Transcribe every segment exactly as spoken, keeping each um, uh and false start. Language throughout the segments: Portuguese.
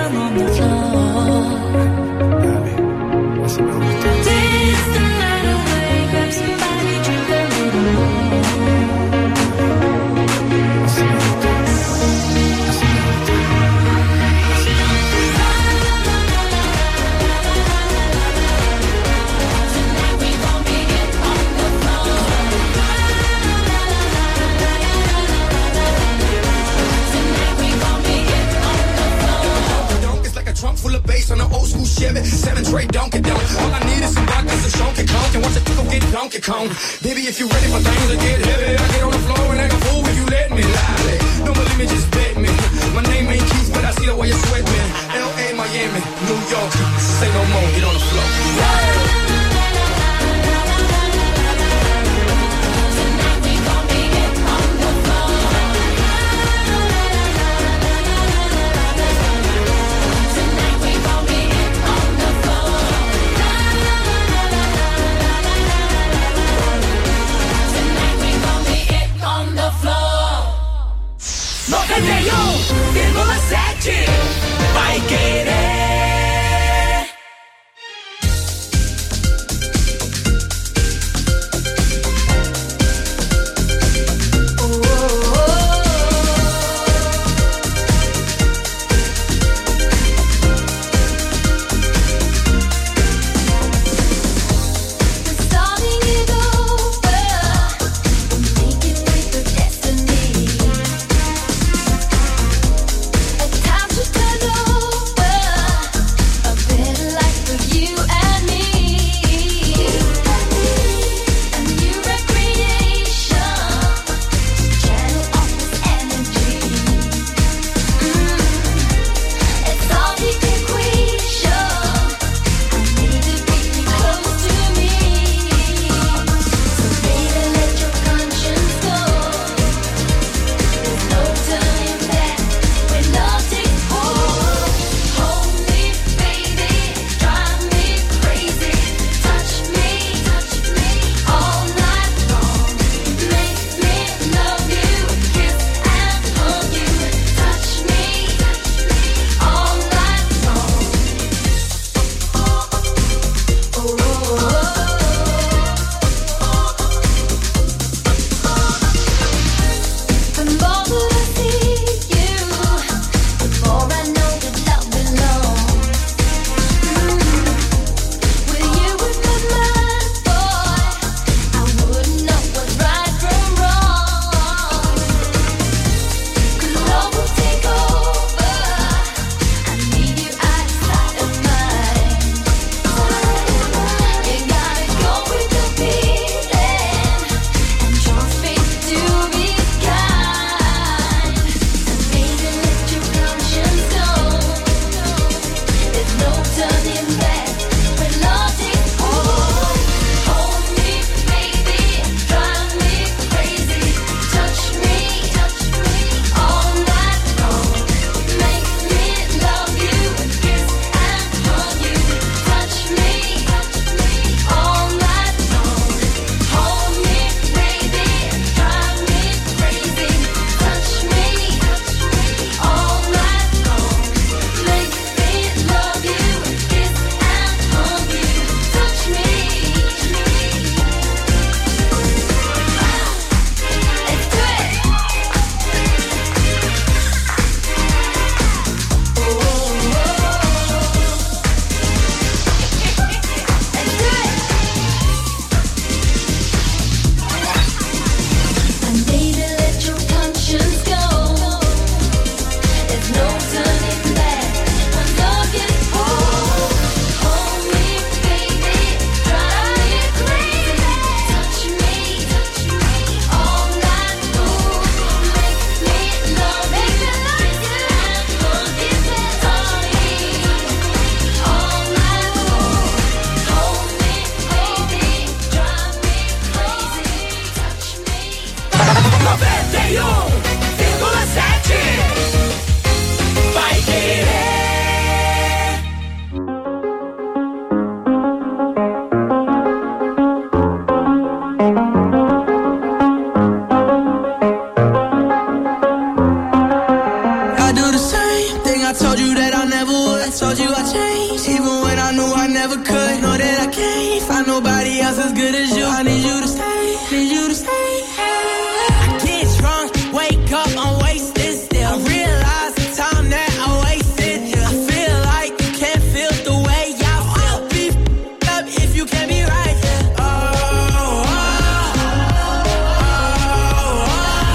down on the floor. Dance the night away, grab somebody, drink a little more. Trunk full of bass on an old school Chevy, seven tray Donkey Donk. All I need is some vodka, some Donkey Kong, and watch the go get Donkey Kong. Baby, if you ready for things to get heavy, I get on the floor and act a fool if you let me. Lolly, don't believe me, just bet me. My name ain't Keith, but I see the way you sweat me. L A, Miami, New York, say no more, get on the floor. noventa e um vírgula sete Vai Querer. I told you that I never would. I told you I changed, even when I knew I never could. Know that I can't find nobody else as good as you. I need you to stay, need you to stay. I get drunk, wake up, I'm wasted still. I realize the time that I wasted. I feel like you can't feel the way I feel. Be f***ed up if you can't be right. Oh, oh, oh, oh,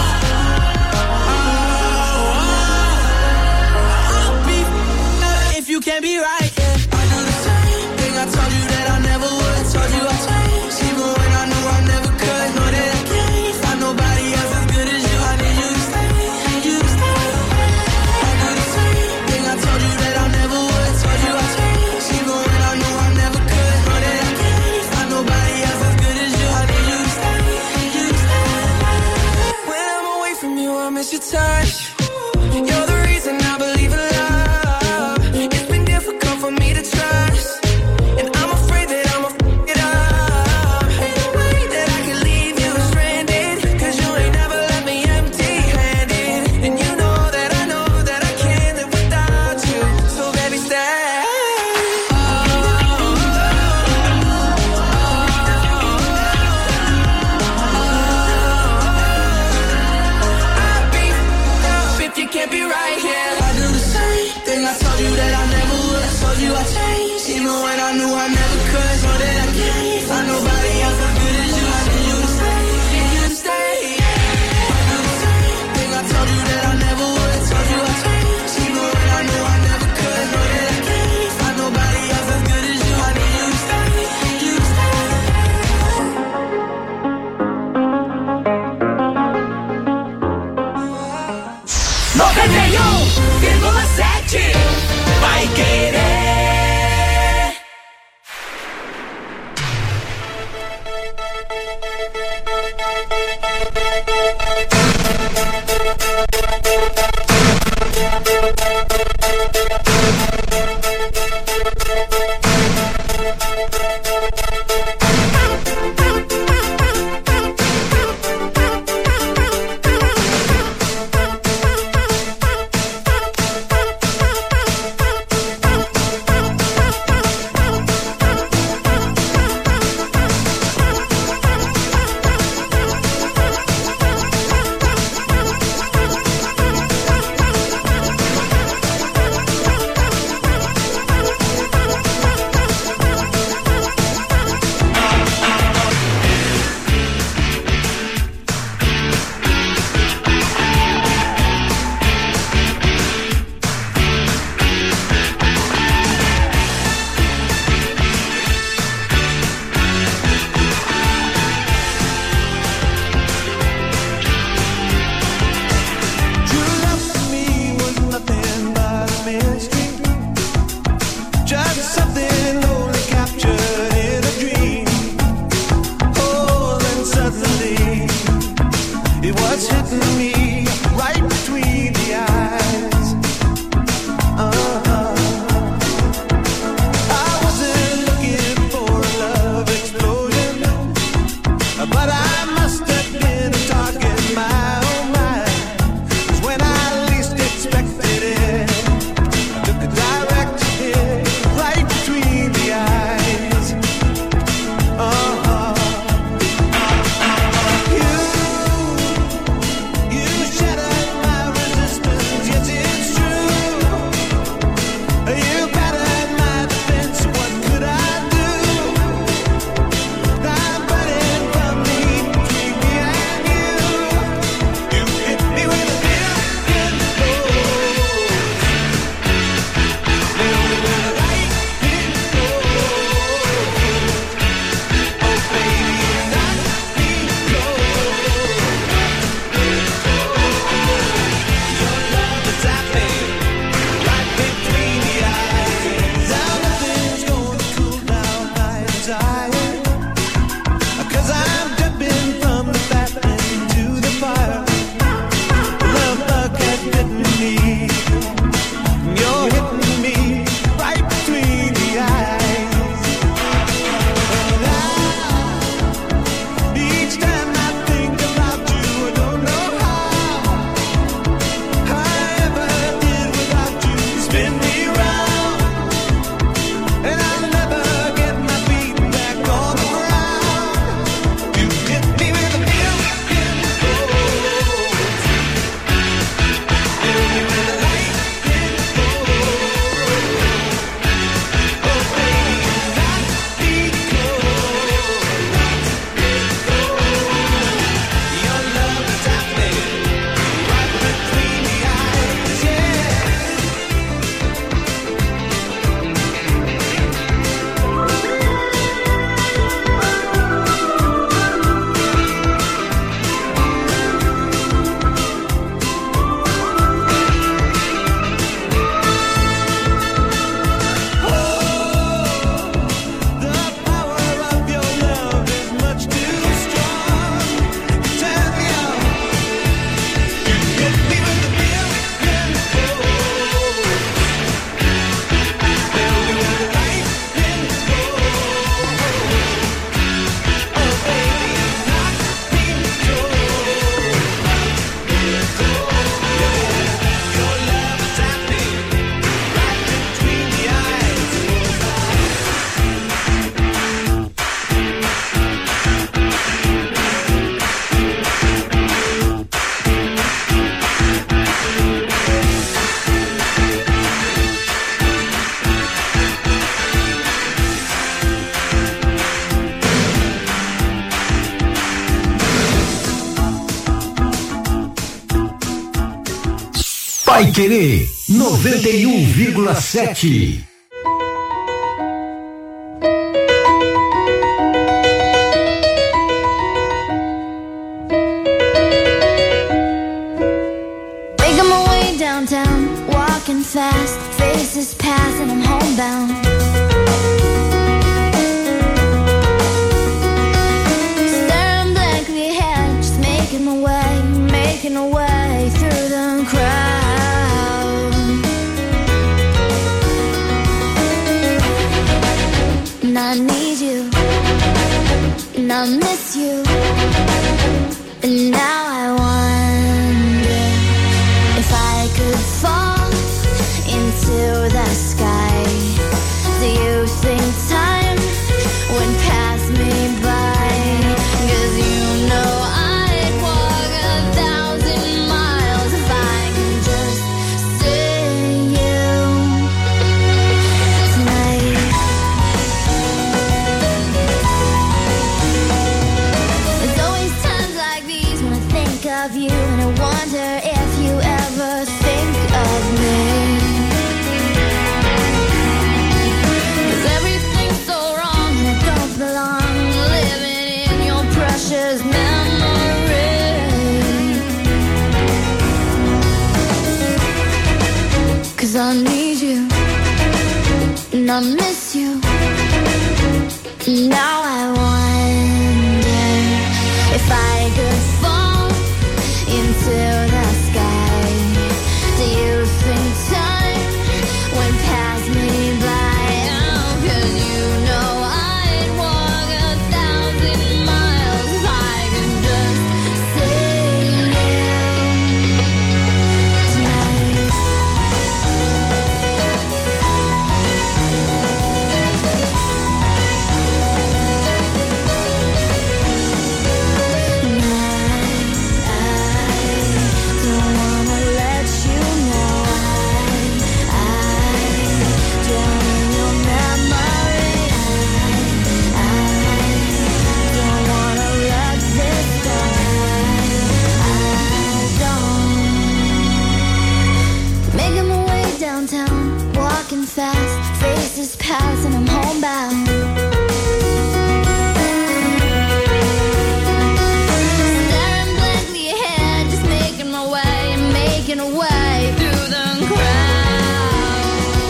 oh. I'll be f***ed up if you can't be right. I do the same thing, I told you that I never would. I told you I changed, even when I knew I never could. Know that I can't find nobody else as good as you. I need you to stay, need you to stay. I do the same thing, I told you that I never would. I told you I changed, even when I knew I never could. Know that I can't find nobody else as good as you. I need you to stay, need you to stay. When I'm away from you, I miss your touch. You're the reason I believe in love. It's been difficult for me to trust, and I'm afraid that I'ma f*** it up. Ain't no way that I can leave you stranded, 'cause you ain't never left me empty-handed. And you know that I know that I can't live without you. So baby, stay. Oh, I'll be f***ed up if you can't be right here. I do the same thing, I told you that I never would. I told you I changed, even when I knew I never could. Know that I can't find nobody else as good as you. I need you to stay, need you to stay. I do the same thing, I told you that I never would. I told you I changed, even when I knew I never could. Know that I can't find nobody else as good as you. I need you to stay, need you to stay. noventa e um vírgula sete Vai Querer. When I least expected it, Paiquerê noventa e um vírgula sete. Making my way downtown, walking fast, faces pass and I'm homebound. Staring blankly ahead, just making my way, making my way through the crowd. And I need you, and I miss you, and now I wonder if I could fall into the sky. Do you think time would pass me by? 'Cause you know I'd walk a thousand miles if I could just see you tonight. There's always times like these when I think of you, and I wonder if you ever think of me. 'Cause everything's so wrong and I don't belong, living in your precious memory. 'Cause I need you and I miss you. Now I wonder if I could fall into the sky. Do you think time would pass me by? Oh, 'cause you know I'd walk a thousand miles if I could just see you tonight. Fast, faces pass and I'm homebound. Staring blankly ahead, just making my way, making a way through the crowd.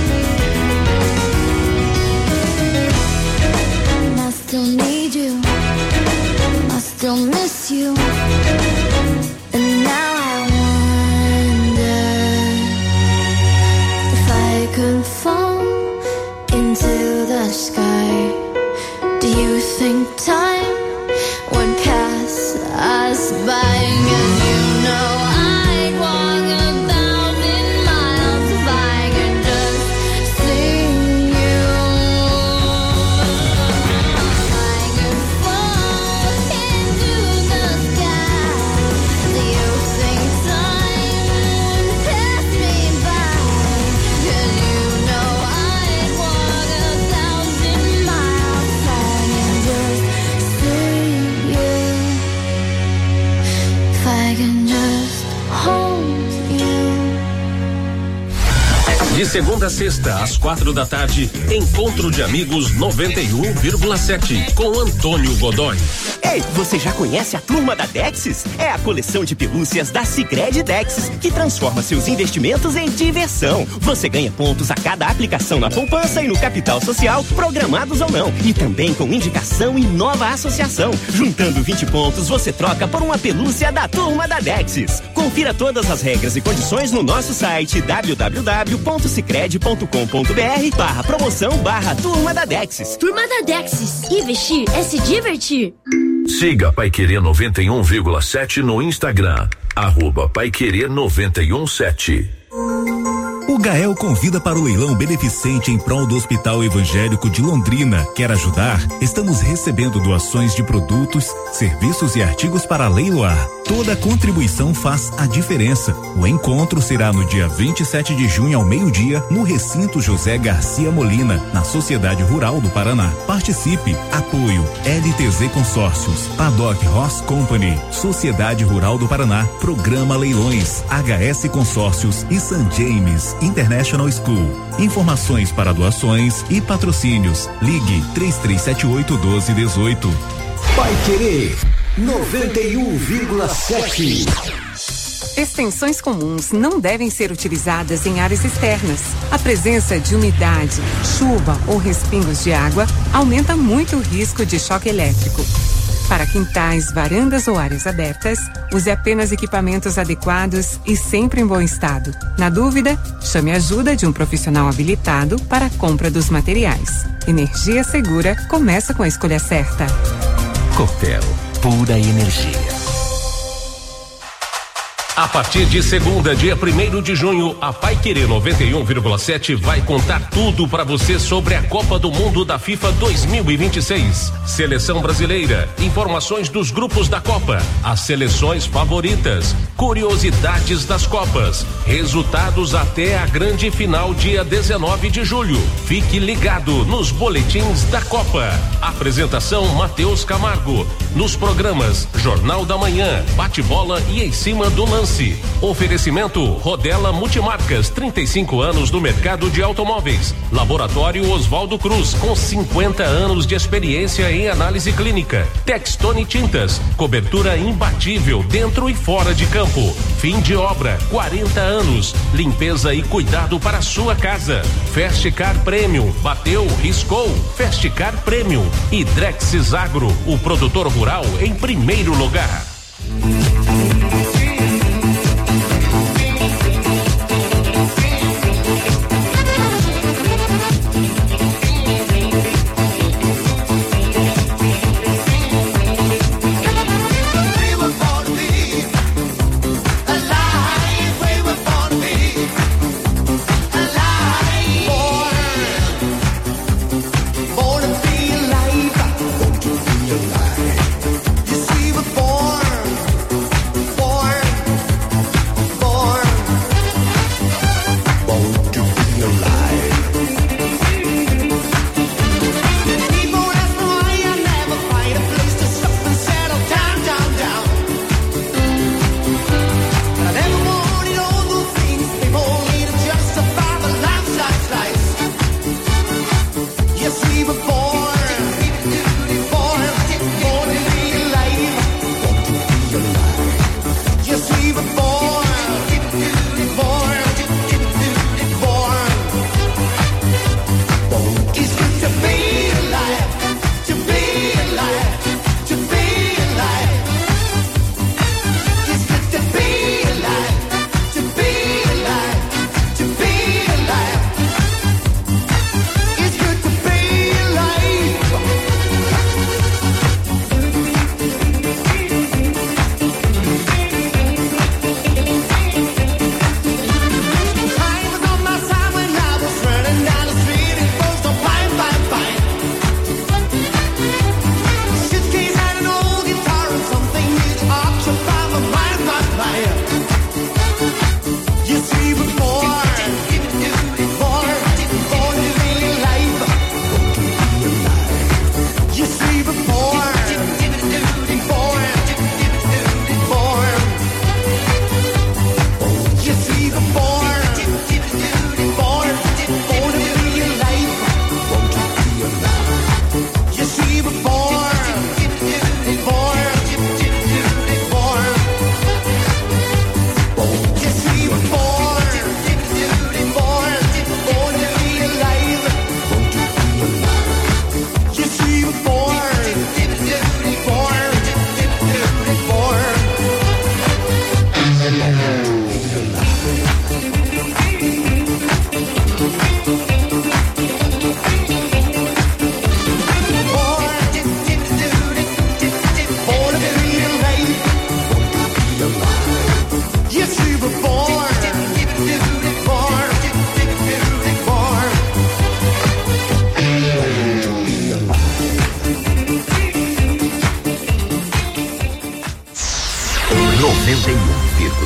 And I still need you, I still miss you, and now I wonder if I could fall into the sky. Do you think time would pass us by? 'Cause you know I'd walk a thousand miles if I could just see you. I could fall into the sky. Do you think time would pass me by? 'Cause you know I'd walk a thousand miles if I can just see you. If I can just hold you. De segunda a sexta, às quatro da tarde, Encontro de Amigos noventa e um vírgula sete, com Antônio Godoy. Ei, você já conhece a Turma da Dexis? É a coleção de pelúcias da Sicredi Dexis, que transforma seus investimentos em diversão. Você ganha pontos a cada aplicação na poupança e no capital social, programados ou não. E também com indicação e nova associação. Juntando vinte pontos, você troca por uma pelúcia da Turma da Dexis. Confira todas as regras e condições no nosso site w w w ponto sicredi ponto com ponto b r barra promoção barra Turma da Dexis. Turma da Dexis. Investir é se divertir. Siga Paiquerê noventa e um vírgula sete no Instagram, arroba Paiquerê noventa e um sete. O Gael convida para o leilão beneficente em prol do Hospital Evangélico de Londrina. Quer ajudar? Estamos recebendo doações de produtos, serviços e artigos para leiloar. Toda contribuição faz a diferença. O encontro será no dia vinte e sete de junho ao meio-dia, no recinto José Garcia Molina, na Sociedade Rural do Paraná. Participe. Apoio L T Z Consórcios, Paddock Horse Company, Sociedade Rural do Paraná, Programa Leilões, H S Consórcios e Saint James International School. Informações para doações e patrocínios. Ligue três três sete oito um dois um oito. Paiquerê noventa e um vírgula sete. Extensões comuns não devem ser utilizadas em áreas externas. A presença de umidade, chuva ou respingos de água aumenta muito o risco de choque elétrico. Para quintais, varandas ou áreas abertas, use apenas equipamentos adequados e sempre em bom estado. Na dúvida, chame a ajuda de um profissional habilitado para a compra dos materiais. Energia segura começa com a escolha certa. Copel, pura energia. A partir de segunda, dia primeiro de junho, a Paiquerê noventa e um vírgula sete vai contar tudo para você sobre a Copa do Mundo da FIFA dois mil e vinte e seis. Seleção brasileira, informações dos grupos da Copa, as seleções favoritas, curiosidades das Copas, resultados até a grande final dia dezenove de julho. Fique ligado nos boletins da Copa. Apresentação Matheus Camargo. Nos programas Jornal da Manhã, Bate-Bola e Em Cima do Lance. Oferecimento Rodela Multimarcas, trinta e cinco anos no mercado de automóveis. Laboratório Oswaldo Cruz, com cinquenta anos de experiência em análise clínica. Textone Tintas, cobertura imbatível dentro e fora de campo. Fim de obra, quarenta anos. Limpeza e cuidado para a sua casa. Festcar Premium, bateu, riscou. Festcar Premium. E Drexis Agro, o produtor rural em primeiro lugar. Born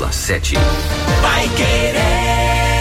vírgula sete. Vai Querer.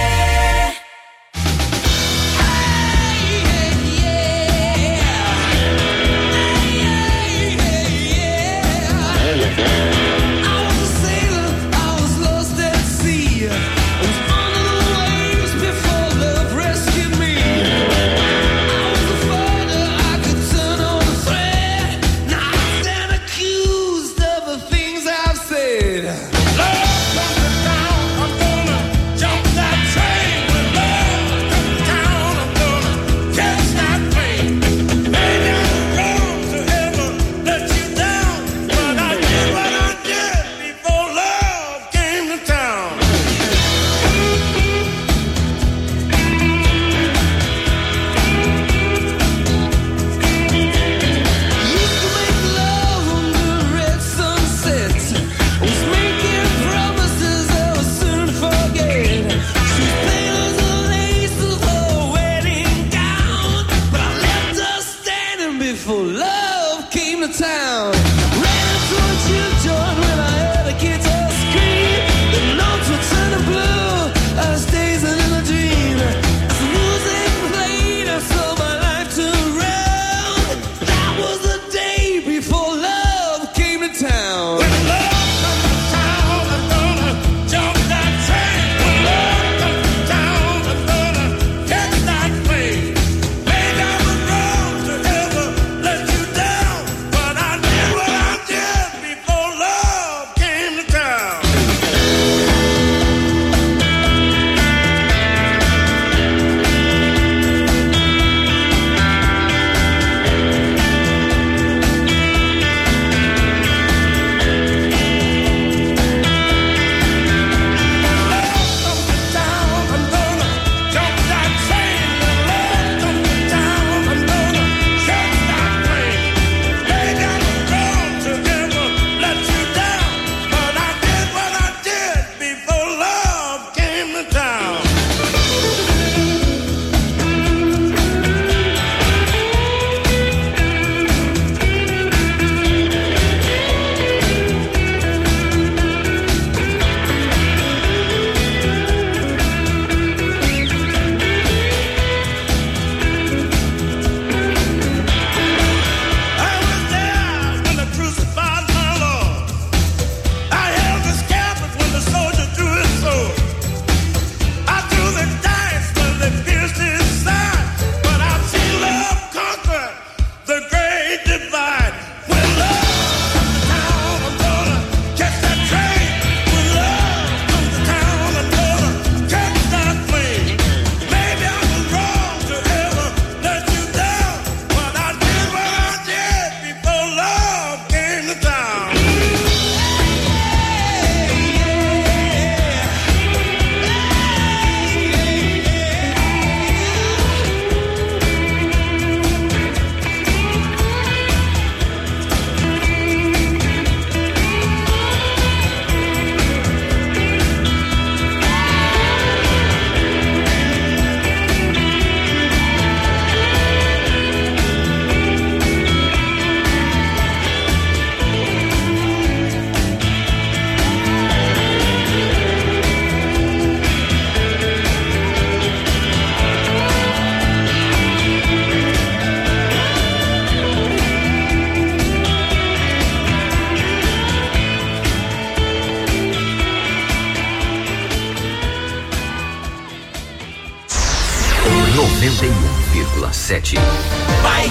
noventa e um vírgula sete. Vai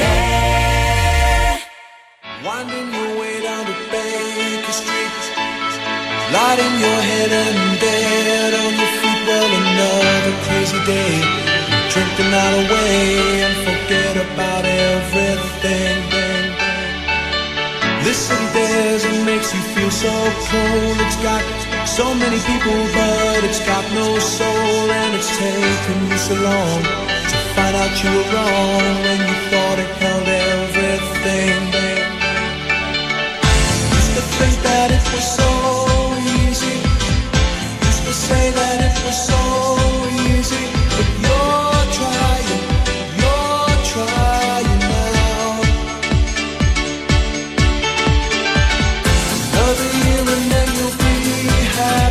Querer. Winding your way down to Baker Street, lighting your head and dead on your feet. Well, another crazy day. Drink the night away and forget about everything. This city dares and makes you feel so cold. It's got so many people, but it's got no soul. And it's taken you so long to find out you were wrong when you thought it held everything. Used to think that it was so easy. Used to say that it was so easy. But you're trying, you're trying now. Another year and then you'll be happy.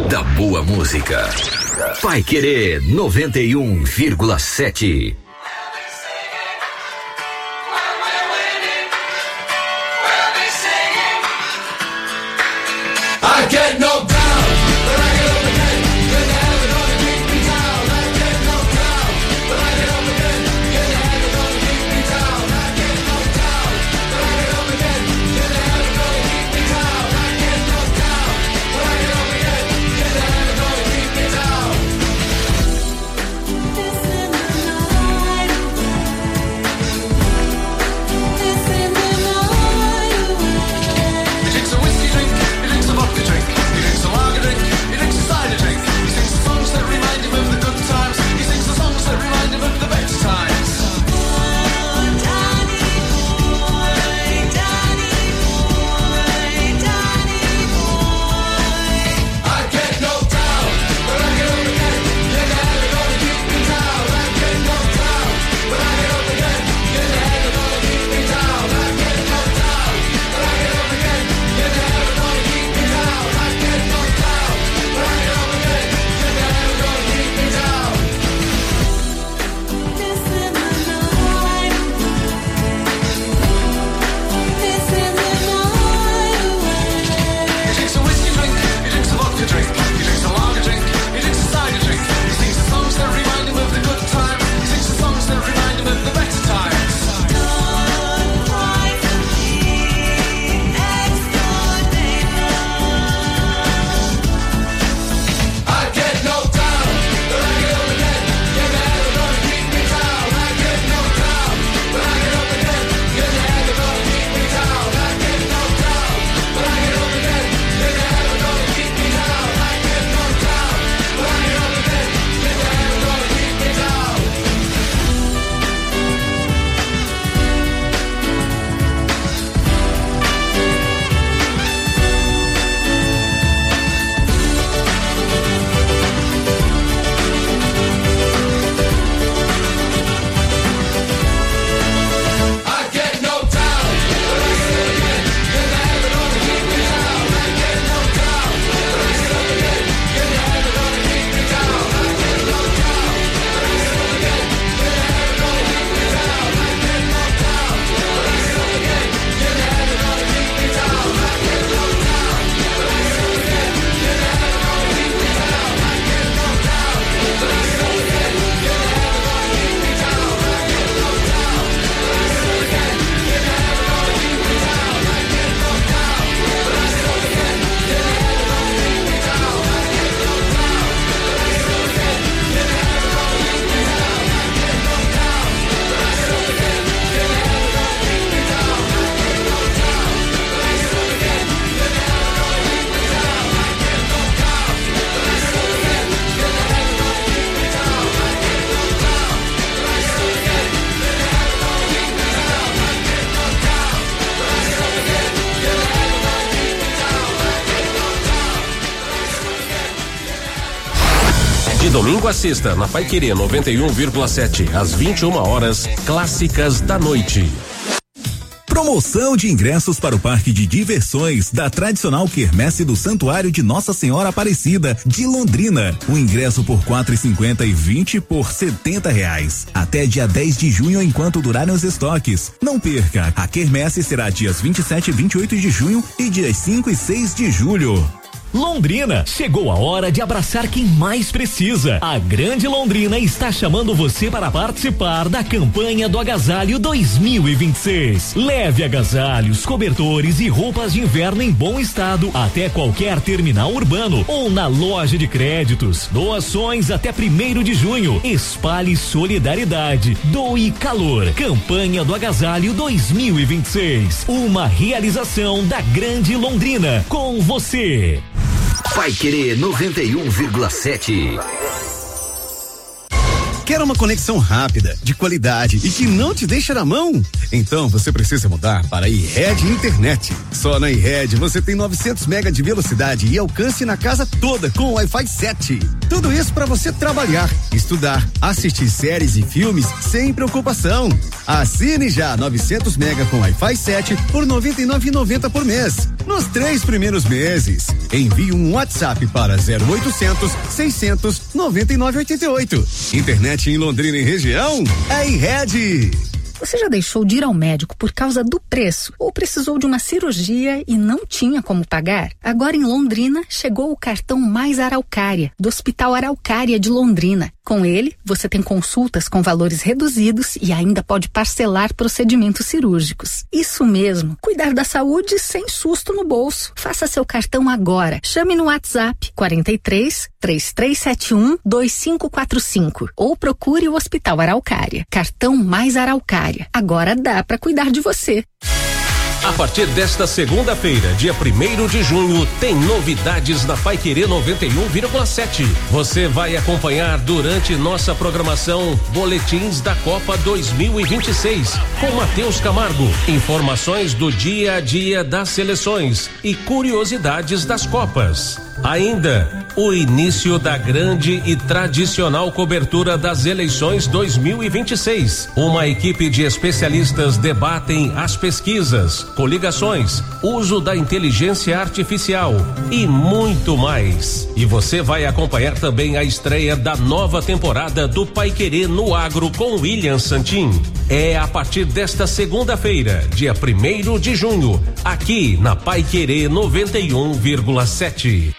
da boa música. Pai Querer noventa e um vírgula sete. I get knocked down, but I get up again. You're never gonna keep me down. I get knocked down, but I get up again. You're never gonna keep me down. I get knocked down, but I get up again. You're never gonna keep me down. I get knocked down, but I get up again. You're never gonna keep me down. This is the night away. This is the night away. He drinks a whiskey drink, he drinks a vodka drink. He drinks a lager drink, he drinks a cider drink. He sings the songs that remind him of the good times. He sings the songs that remind him of the best times. Oh, Danny boy, Danny boy, Danny boy. I get knocked down, but I get up again. You're never gonna keep me down. I get knocked down, but I get up again. You're never gonna keep me down. I get knocked down, but I get up again. You're never gonna keep me down. I get knocked down, but I get up again. You're never gonna keep me down. This is the night away. This is the night away. He drinks a whiskey drink, he drinks a vodka drink, he drinks a lager drink, he drinks a cider drink. He sings the songs that remind him of the good times. He sings the songs that remind him of the better times. Don't cry for me, next door neighbor. I get knocked down, but I get up again. You're never gonna keep me down. I get knocked down, but I get up again. You're never gonna keep me down. I get knocked down, but I get up again. You're never gonna keep me down. I get knocked down, but I get up again. You're never gonna keep me down. I get knocked down, but I get up again. You're never gonna keep me down. I get knocked down, but I get up again. You're never gonna keep me down. I get knocked down, but I get up again. You're never gonna keep me down. I get knocked down, but I get up again. You're never gonna keep me down. I get knocked down, but I get up again. You're never gonna keep me down. I get knocked down, but I get up again. You're never gonna keep me down. I get knocked down, but I get up again. You're never gonna keep me down. I get knocked down, but I get up again. You're never gonna keep me down. I get knocked down, but I get up again. You're never gonna keep me down. I get knocked down, but I get up again. You're never gonna keep me down. I get knocked down, but I get up again. You're never gonna keep me down. I get knocked down, but I get up again. You're never gonna keep me down. I get knocked down, but I get up again. You're never gonna keep me down. I get knocked down, but I get up again. You're never gonna keep me down. I get knocked down, but I get up again. De domingo a sexta, na Pai Querer noventa e um vírgula sete, às vinte e uma horas, clássicas da noite. Promoção de ingressos para o Parque de Diversões da tradicional quermesse do Santuário de Nossa Senhora Aparecida de Londrina. O ingresso por quatro e cinquenta e vinte por setenta reais. Até dia dez de junho, enquanto durarem os estoques. Não perca, a quermesse será dias vinte e sete e vinte e oito de junho e dias cinco e seis de julho. Londrina, chegou a hora de abraçar quem mais precisa. A Grande Londrina está chamando você para participar da campanha do Agasalho dois mil e vinte e seis. Leve agasalhos, cobertores e roupas de inverno em bom estado até qualquer terminal urbano ou na loja de créditos. Doações até primeiro de junho. Espalhe solidariedade. Doe calor. Campanha do Agasalho dois mil e vinte e seis. Uma realização da Grande Londrina. Com você. Pai Querer noventa e um vírgula sete. Quer uma conexão rápida, de qualidade e que não te deixa na mão? Então você precisa mudar para a iRed Internet. Só na iRed você tem novecentos mega de velocidade e alcance na casa toda com Wi-Fi sete. Tudo isso para você trabalhar, estudar, assistir séries e filmes sem preocupação. Assine já novecentos mega com Wi-Fi sete por noventa e nove reais e noventa centavos por mês. nos três primeiros meses. Envie um WhatsApp para zero oitocentos, seiscentos, noventa e nove, oitenta e oito. Internet em Londrina e região é iRede. Você já deixou de ir ao médico por causa do preço ou precisou de uma cirurgia e não tinha como pagar? Agora em Londrina chegou o cartão Mais Araucária, do Hospital Araucária de Londrina. Com ele, você tem consultas com valores reduzidos e ainda pode parcelar procedimentos cirúrgicos. Isso mesmo, cuidar da saúde sem susto no bolso. Faça seu cartão agora. Chame no WhatsApp quarenta e três, três três sete um, dois cinco quatro cinco ou procure o Hospital Araucária. Cartão Mais Araucária. Agora dá para cuidar de você. A partir desta segunda-feira, dia primeiro de junho, tem novidades na Paiquerê noventa e um vírgula sete. Você vai acompanhar durante nossa programação boletins da Copa dois mil e vinte e seis com Matheus Camargo, informações do dia a dia das seleções e curiosidades das Copas. Ainda o início da grande e tradicional cobertura das eleições dois mil e vinte e seis. Uma equipe de especialistas debatem as pesquisas, coligações, uso da inteligência artificial e muito mais. E você vai acompanhar também a estreia da nova temporada do Paiquerê no Agro com William Santin. É a partir desta segunda-feira, dia primeiro de junho, aqui na Paiquerê noventa e um vírgula sete.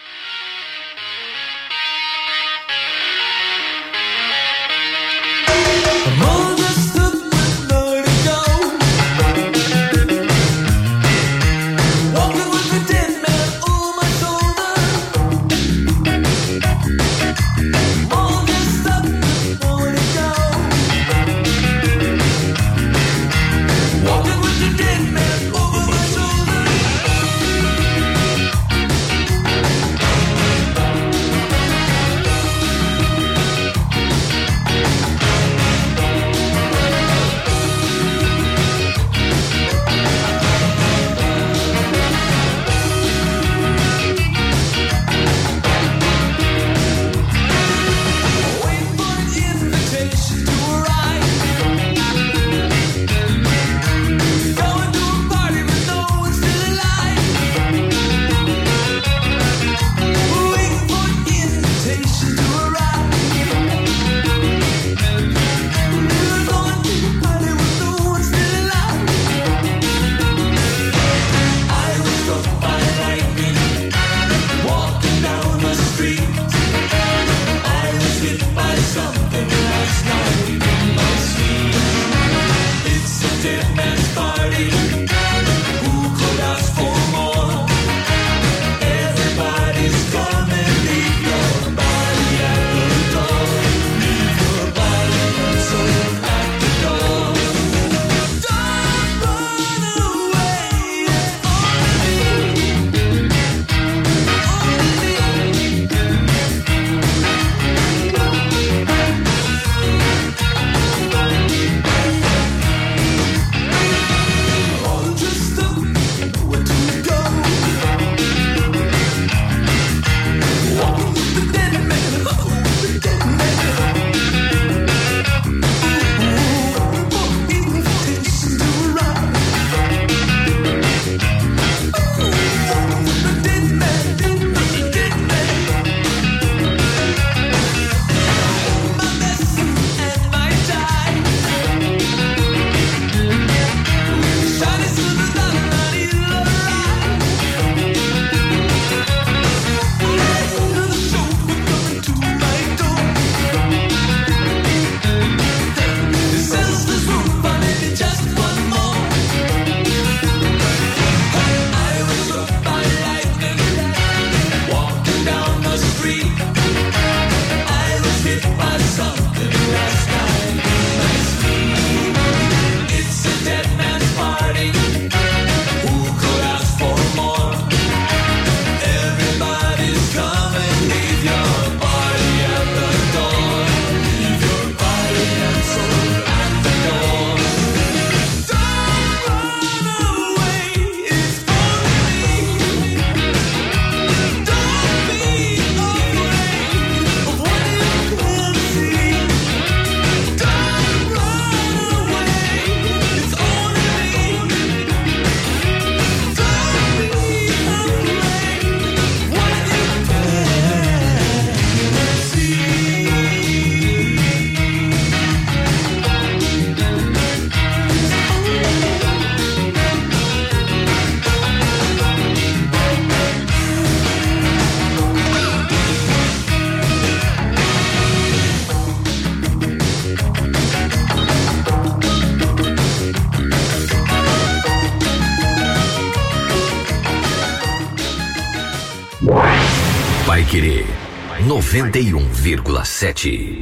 Querer noventa e um vírgula sete.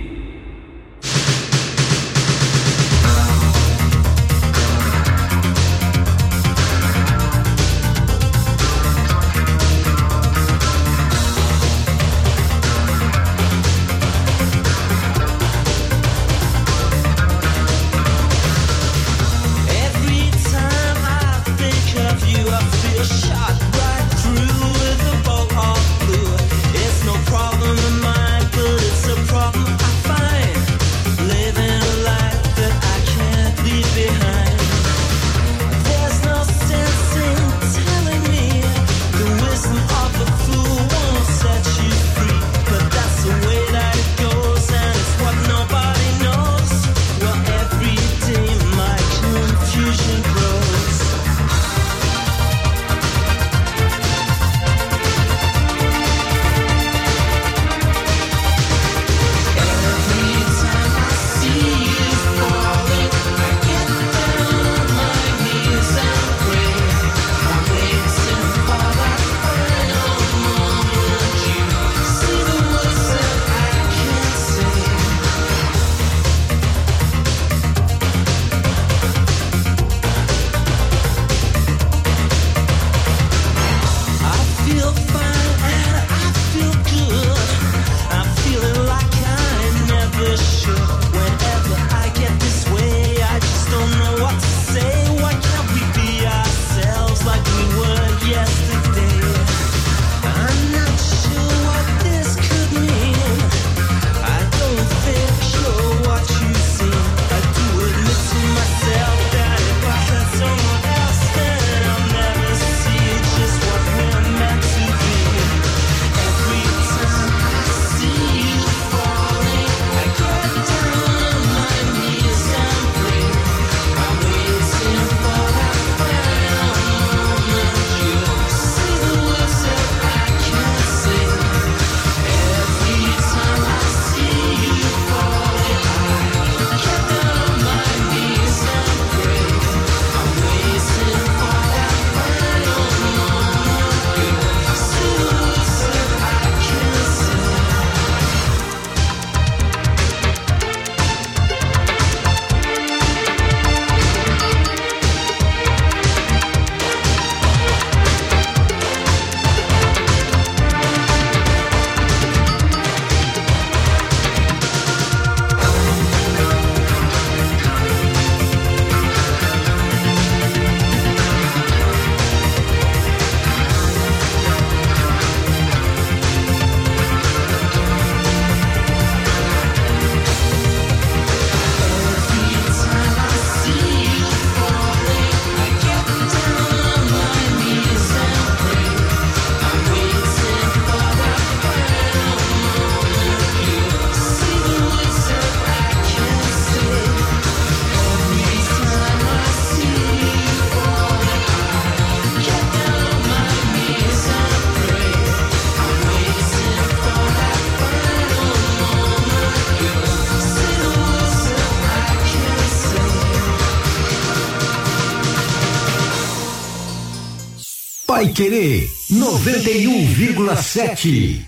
Pai Querer noventa e um vírgula sete.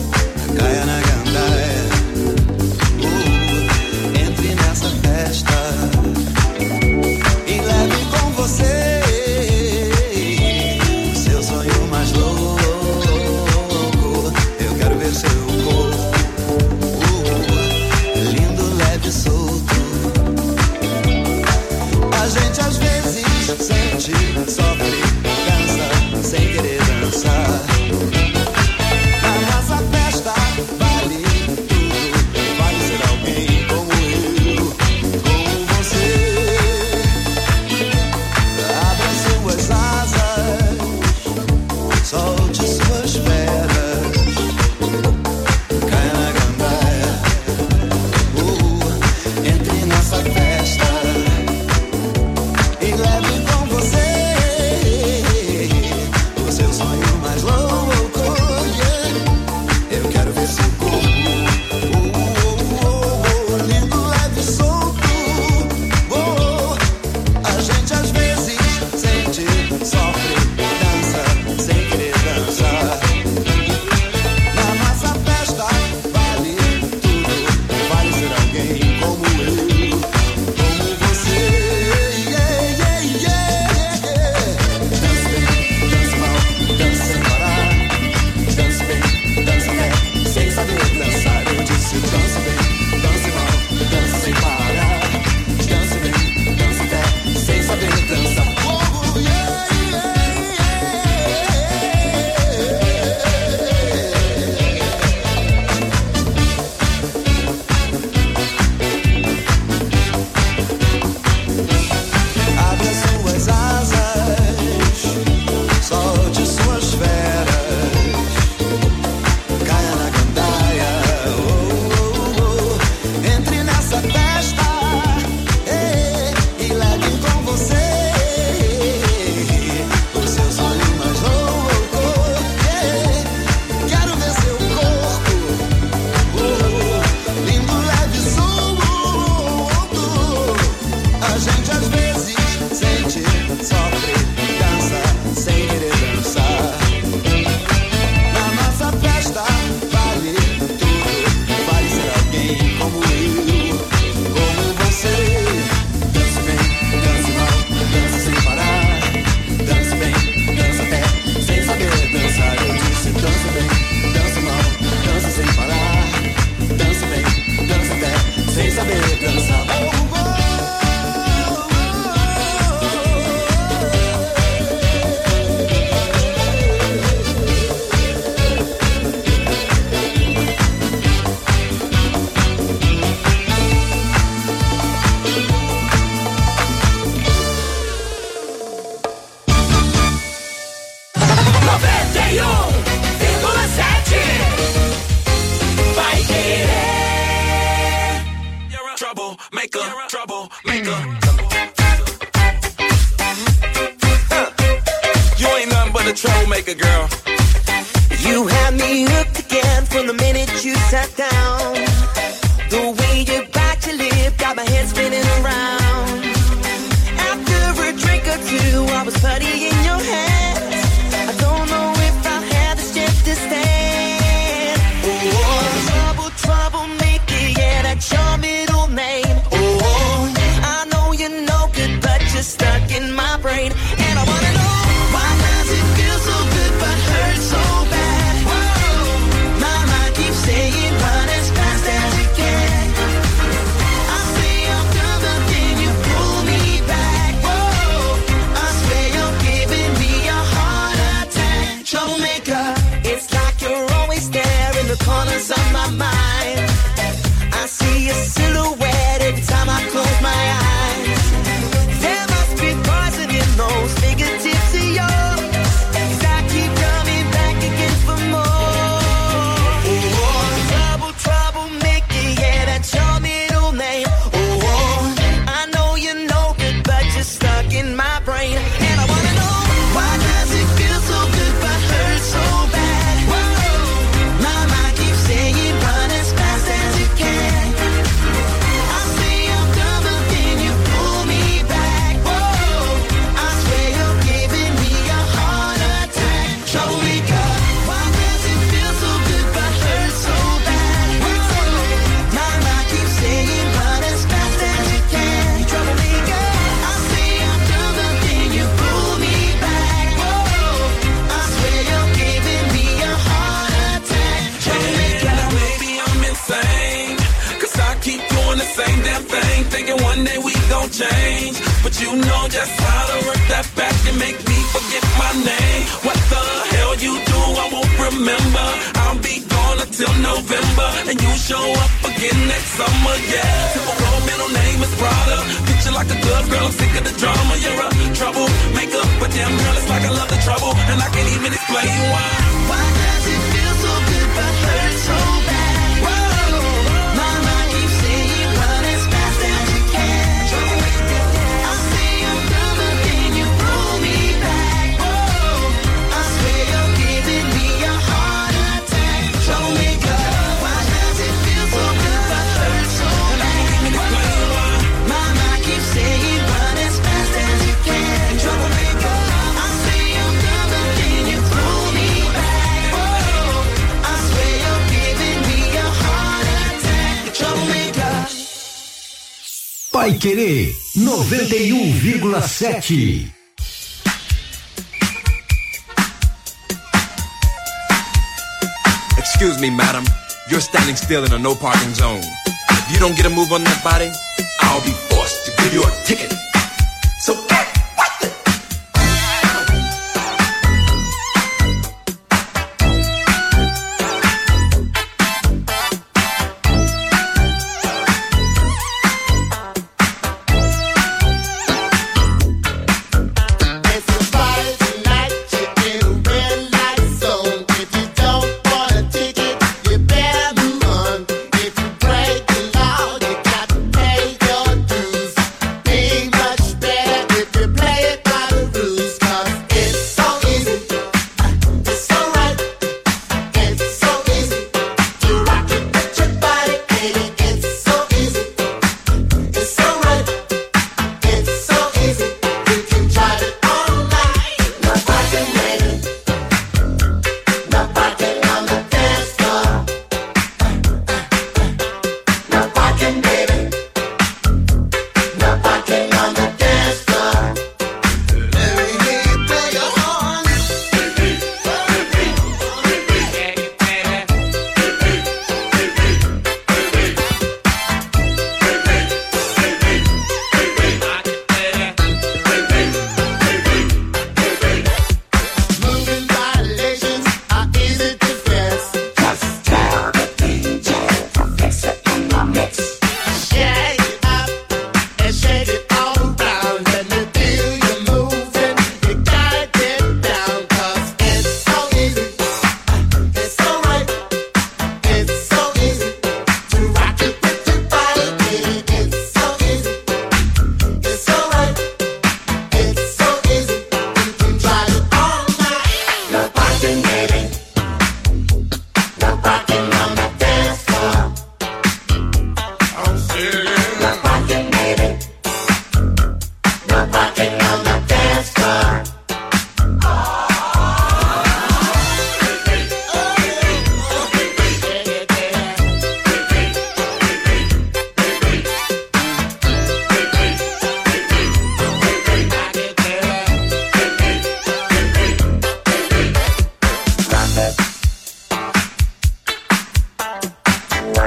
Entre nessa festa you sat down. The way you bite your lip got my head spinning around. After a drink or two, I was putty in your hands. I don't know if I had the strength to stand. Oh, trouble, troublemaker, yeah, that's your middle name. Oh, I know you're no good, but you're stuck in my brain. And I wanna know, why does it feel so good but hurt so bad? Whoa, my mind keeps saying run as fast as you can. I say I'm done, but then you pull me back. Whoa, I swear you're giving me a heart attack. Troublemaker, it's like you're always there in the corners of my mind. I see a silhouette every time I close my eyes. There must be poison in those fingertips of yours, 'cause I keep coming back again for more. Oh, trouble, troublemaker, yeah, that's your middle name. Oh, I know you're no good, but you're stuck in my brain. And I wanna know, why does it feel so good but hurt so bad? Whoa, my mind keeps saying run as fast as you can. I say I'm done, but then you pull me back. Whoa, I swear you're giving me a heart attack. Troublemaker, why does it feel so good but hurt so bad? Whoa, my mind keeps saying run as fast as you can. Troublemaker, I say I'm done, but then you pull me back. Whoa, I swear you're giving me a heart attack. Troublemaker, now maybe I'm insane, 'cause I keep doing the same damn thing, thinking one day we gon' change. But you know just how to work that back and make me forget my name. What the hell you do, I won't remember. I'll be gone until November, and you show up again next summer, yeah. Typical middle name is Prada. Picture like a good girl, I'm sick of the drama. You're a troublemaker, but damn girl, it's like I love the trouble, and I can't even explain why. why does it feel so good but hurt so bad? Whoa, my mind keeps saying run as fast as you can. I say I'm done, but then you pull me back. Whoa, I swear you're giving me a heart attack. Troublemaker, why does it feel so good but hurt so bad? Whoa, my mind keeps saying run as fast as you can. Troublemaker, I say I'm done, but then you pull me back. Whoa, I swear you're giving me a heart attack. Troublemaker. Paiquerê noventa e um vírgula sete. Excuse me, madam. You're standing still in a no parking zone. If you don't get a move on that body, I'll be forced to give you a ticket. So get what the... Break the law, you got to pay your dues. Be much better if you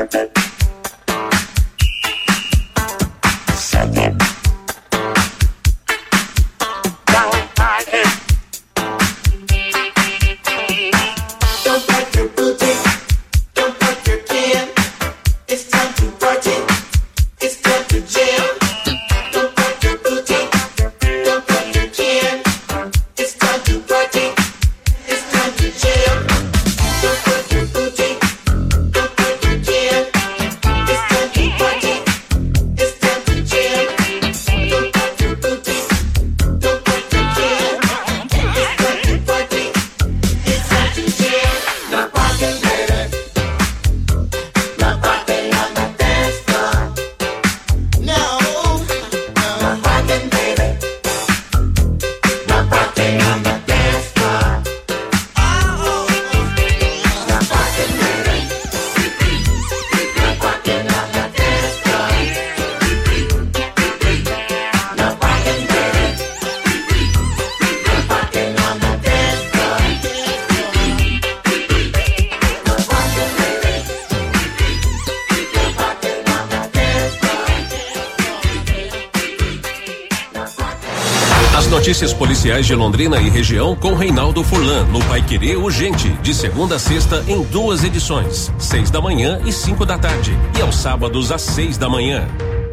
Notícias policiais de Londrina e região com Reinaldo Furlan, no Paiquerê Urgente, de segunda a sexta em duas edições, seis da manhã e cinco da tarde, e aos sábados às seis da manhã.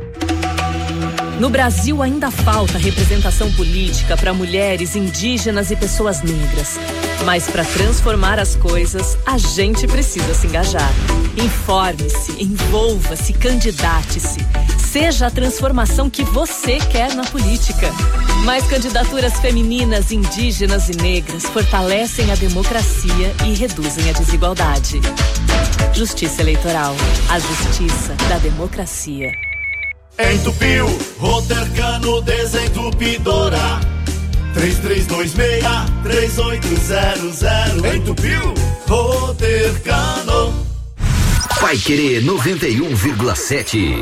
No Brasil ainda falta representação política para mulheres, indígenas e pessoas negras. Mas para transformar as coisas, a gente precisa se engajar. Informe-se, envolva-se, candidate-se. Seja a transformação que você quer na política. Mais candidaturas femininas, indígenas e negras fortalecem a democracia e reduzem a desigualdade. Justiça Eleitoral. A justiça da democracia. Entupiu, Rotercano Desentupidora. três três dois seis, três oito zero zero. Entupiu, Rotercano. Paiquerê noventa e um vírgula sete.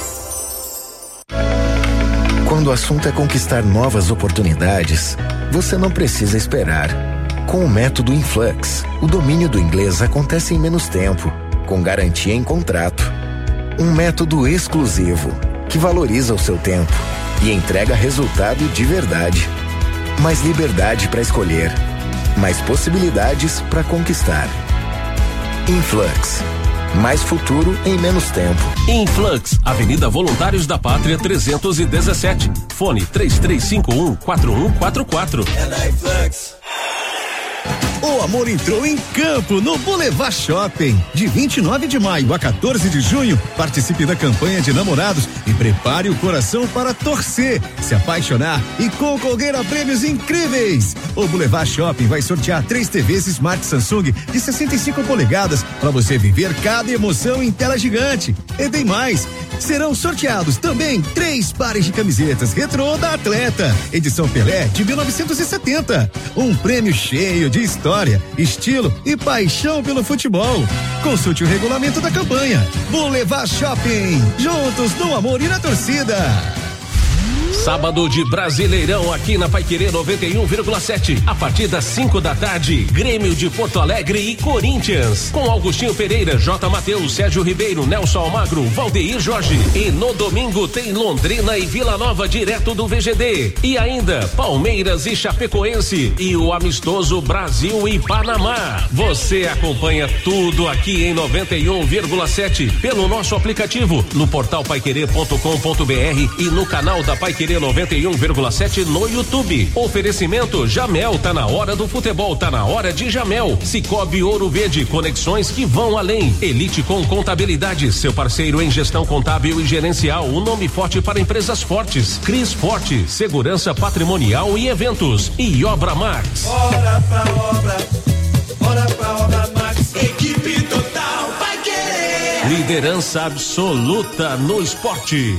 Quando o assunto é conquistar novas oportunidades, você não precisa esperar. Com o método Influx, o domínio do inglês acontece em menos tempo, com garantia em contrato. Um método exclusivo, que valoriza o seu tempo e entrega resultado de verdade. Mais liberdade para escolher, mais possibilidades para conquistar. Influx. Mais futuro em menos tempo. Influx, Avenida Voluntários da Pátria trezentos e dezessete. Fone três três cinco um, quatro um quatro quatro. É da Influx. O amor entrou em campo no Boulevard Shopping. De vinte e nove de maio a quatorze de junho, participe da campanha de namorados e prepare o coração para torcer, se apaixonar e concorrer a prêmios incríveis. O Boulevard Shopping vai sortear três T Vs Smart Samsung de sessenta e cinco polegadas para você viver cada emoção em tela gigante. E tem mais. Serão sorteados também três pares de camisetas retrô da Atleta, edição Pelé de mil novecentos e setenta. Um prêmio cheio de história, estilo e paixão pelo futebol. Consulte o regulamento da campanha. Boulevard Shopping, juntos no amor e na torcida. Sábado de Brasileirão aqui na Paiquerê noventa e um vírgula sete. A partir das cinco da tarde, Grêmio de Porto Alegre e Corinthians. Com Augustinho Pereira, J. Mateus, Sérgio Ribeiro, Nelson Almagro, Valdeir Jorge. E no domingo tem Londrina e Vila Nova direto do V G D. E ainda Palmeiras e Chapecoense. E o amistoso Brasil e Panamá. Você acompanha tudo aqui em noventa e um vírgula sete pelo nosso aplicativo, no portal paiquerê ponto com ponto br e no canal da Paiquerê noventa e um vírgula sete no YouTube. Oferecimento Jamel, tá na hora do futebol, tá na hora de Jamel. Cicobi Ouro Verde, conexões que vão além. Elite com Contabilidade, seu parceiro em gestão contábil e gerencial, um nome forte para empresas fortes. Cris Forte, segurança patrimonial e eventos. E Obra Max. Bora pra obra, bora pra obra Max. Equipe total vai querer. Liderança absoluta no esporte.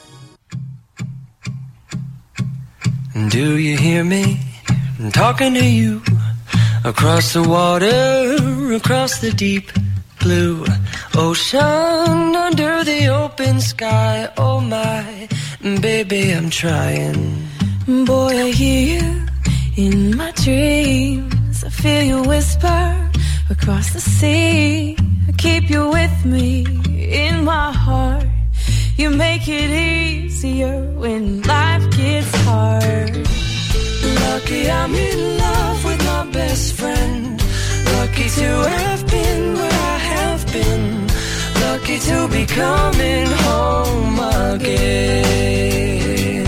Do you hear me? I'm talking to you across the water, across the deep blue ocean, under the open sky. Oh my, baby, I'm trying. Boy, I hear you in my dreams. I feel you whisper across the sea. I keep you with me in my heart. You make it easier when life gets hard. Lucky I'm in love with my best friend. Lucky to have been where I have been. Lucky to be coming home again.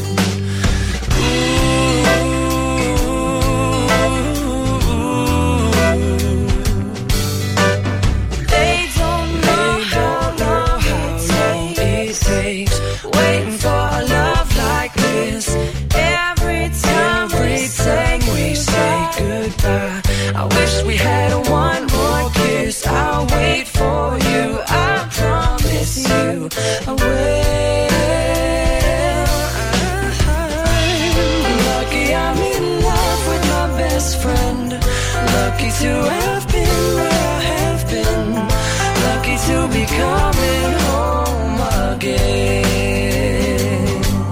They don't know how long it takes waiting for a love like this. Every time we sing, we say goodbye. I wish we had one more kiss. I'll wait for you. I promise you I will. I'm lucky I'm in love with my best friend. Lucky to have been where I have been. Lucky to be coming home again.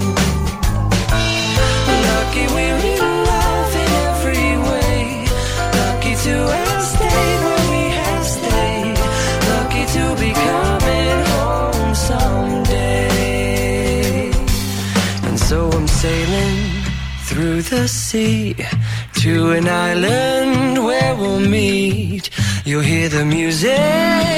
Lucky we're in love in every way. Lucky to have stayed where we have stayed. Lucky to be coming home someday. And so I'm sailing through the sea to an island where we'll meet. You'll hear the music